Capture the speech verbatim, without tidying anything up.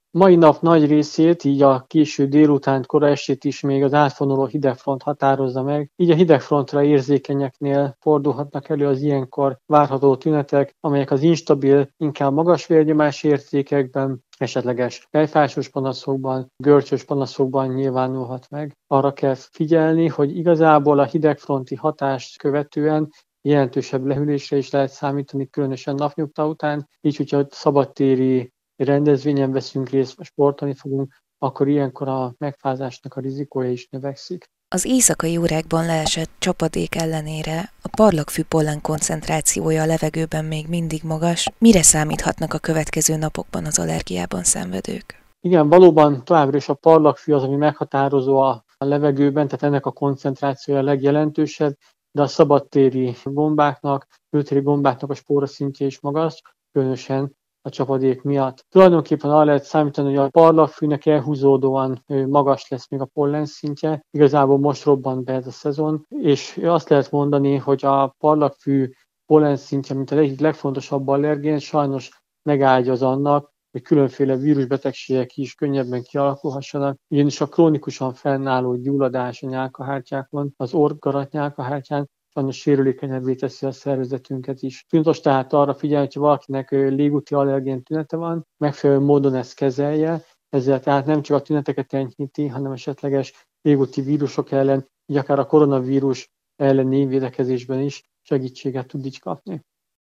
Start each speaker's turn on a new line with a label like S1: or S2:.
S1: Mai nap nagy részét, így a késő délután, kora estét is még az átvonuló hidegfront határozza meg, így a hidegfrontra érzékenyeknél fordulhatnak elő az ilyenkor várható tünetek, amelyek az instabil, inkább magas vérnyomás értékekben, esetleges fejfájós panaszokban, görcsös panaszokban nyilvánulhat meg. Arra kell figyelni, hogy igazából a hidegfronti hatást követően jelentősebb lehűlésre is lehet számítani, különösen napnyugta után, így hogyha szabadtéri rendezvényen veszünk részt, vagy sportolni fogunk, akkor ilyenkor a megfázásnak a rizikója is növekszik.
S2: Az éjszakai órákban leesett csapadék ellenére a parlagfű pollen koncentrációja a levegőben még mindig magas. Mire számíthatnak a következő napokban az allergiában szenvedők?
S1: Igen, valóban továbbra is a parlagfű az, ami meghatározó a levegőben, tehát ennek a koncentrációja a legjelentősebb, de a szabadtéri gombáknak, kültéri gombáknak a spóraszintje is magas, különösen a csapadék miatt. Tulajdonképpen arra lehet számítani, hogy a parlagfűnek elhúzódóan magas lesz még a pollen szintje. Igazából most robban be ez a szezon, és azt lehet mondani, hogy a parlagfű pollen szintje, mint az egyik legfontosabb allergén, sajnos megáldja annak, hogy különféle vírusbetegségek is könnyebben kialakulhassanak, ugyanis a krónikusan fennálló gyulladás a nyálkahártyákon, az orrgarat nyálkahártyán sajnos sérülékenyebbé teszi a szervezetünket is. Fontos tehát arra figyelni, hogy valakinek légúti allergén tünete van, megfelelő módon ezt kezelje, ezzel tehát nem csak a tüneteket enyhíti, hanem esetleges légúti vírusok ellen, így akár a koronavírus elleni védekezésben is segítséget tud így kapni.